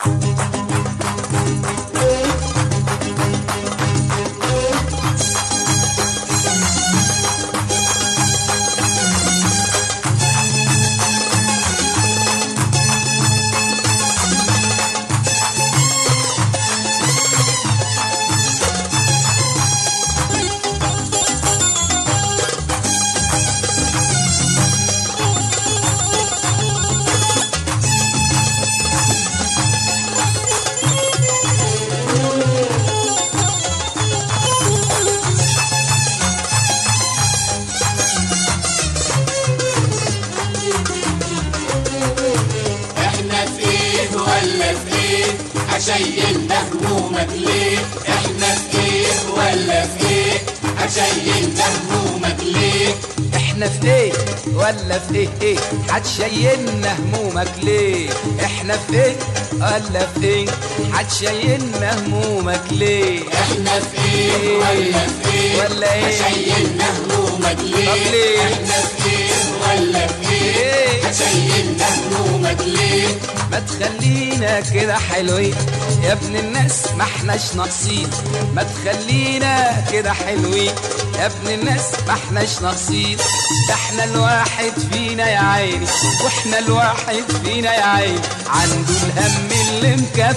شيلنا همومك ليه؟ احنا في ايه ولا في ايه؟ هشيلنا همومك ليه؟ احنا في ايه ولا في ايه ايه؟ هتشيلنا همومك ليه؟ احنا في ايه ولا في ايه؟ هتشيلنا همومك ليه؟ احنا في ايه ولا في ايه؟ ولا ايه؟ هشيلنا همومك ليه؟ طب ليه؟ احنا في ايه ولا في ايه؟ هشيلنا همومك ليه؟ ما تخلينا كده حلوين يا ابن الناس، ما احناش ناقصين. ما تخلينا كده حلوين يا ابن الناس، ما احناش ناقصين. ده احنا الواحد فينا يا عيني، واحنا الواحد فينا يا عيني عنده الهم اللي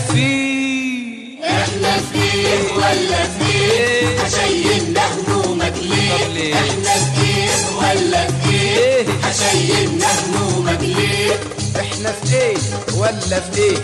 مكفيه. احنا في ايه ولا في ايه؟ هشيلنا همومك ليه؟ طب ليه؟ احنا في ايه ولا في ايه؟ هشيلنا همومك ليه؟ احنا في ايه ولا في ايه؟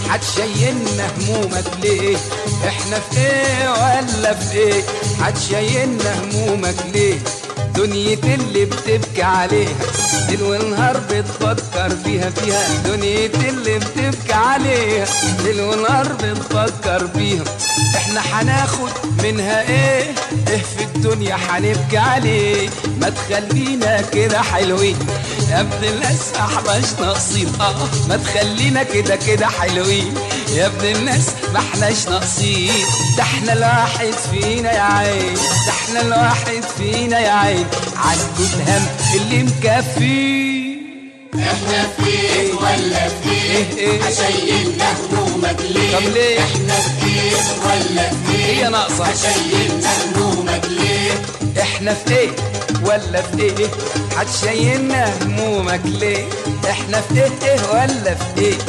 هتشيلنا همومك ليه؟ احنا في ايه ولا في ايه؟ هتشيلنا همومك ليه؟ دنيتي اللي بتبكي عليها ليل ونهار بتفكر فيها دنيتي اللي بتبكي عليها ليل ونهار بتفكر فيها. احنا هناخد منها ايه في الدنيا هنبكي عليه؟ ما تخلينا كده حلوين يا ابن الناس، احناش ناقصين. ما تخلينا كده حلوين يا ابن الناس، ما احناش ناقصين. ده احنا الواحد فينا يا عين، ده احنا الواحد فينا يا عين عنده الهم اللي مكفيه. احنا في ايه ولا في ايه؟ هشيلنا همومك ليه؟ طب ليه؟ احنا في ايه ولا في ايه؟ هي ناقصة. هشيلنا همومك ليه؟ احنا في ايه ولا في ايه؟ هتشيلنا همومك ليه؟ احنا في ايه ولا في ايه؟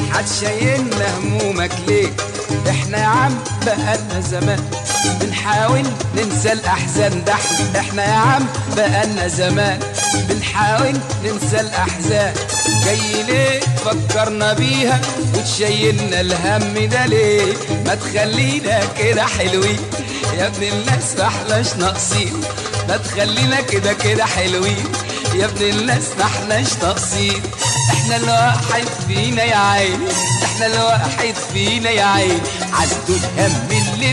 هتشيلنا همومك ليه؟ احنا يا عم بقالنا زمان بنحاول ننسى الاحزان. ده احنا يا عم بقالنا زمان بنحاول ننسى الاحزان. جاي ليه فكرنا بيها وتشيلنا الهم ده ليه؟ ما تخلينا كده حلوين يا ابن الناس، ما احناش ناقصين. ما تخلينا كده حلوين يا ابن الناس، ما احناش ناقصين. احنا الواحد فينا يا عيني، احنا الواحد فينا يا عيني عنده الهم اللي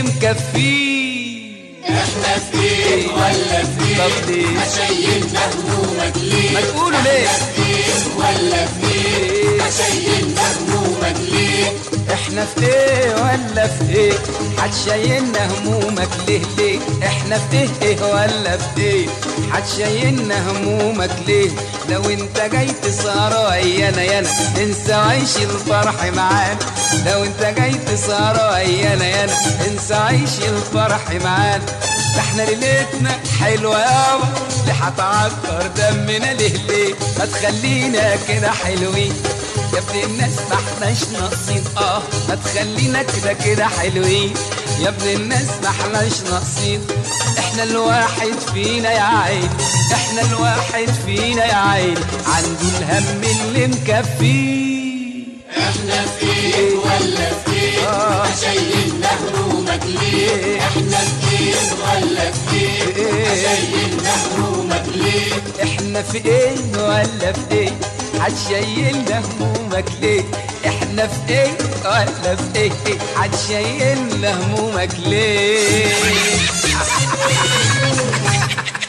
مكفيه. احنا في ايه ولا في ايه؟ طب ليه؟ هشيلنا همومك ليه؟ ما تقولوا ليه؟ احنا في ايه ولا في ايه؟ هشيلنا همومك ليه؟ احنا في ايه ولا في ايه؟ هتشيلنا همومك ليه؟ احنا في ايه ولا في ايه؟ هتشيلنا همومك ليه؟ لو انت جاي تسهر ويانا انسى وعيش الفرح معانا. لو انت جاي تسهر ويانا انسى وعيش الفرح معانا. ده احنا ليلتنا حلوه يابا، ليه هتعكر دمنا ليه؟ ما تخلينا كده حلوين يا ابن الناس، ما احناش ناقصين. ما تخلينا كده حلوين يا ابن الناس، ما احناش ناقصين. احنا الواحد فينا يا عين، احنا الواحد فينا يا عين عنده الهم اللي مكفيه. احنا في ايه ولا في ايه؟ هشيلنا همومك ليه؟ احنا في ايه ولا في ايه؟ هشيلنا همومك ليه؟ احنا في ايه ولا في ايه؟ هتشيلنا همومك ليه؟ احنا في ايه ولا في ايه؟ هتشيلنا همومك ليه؟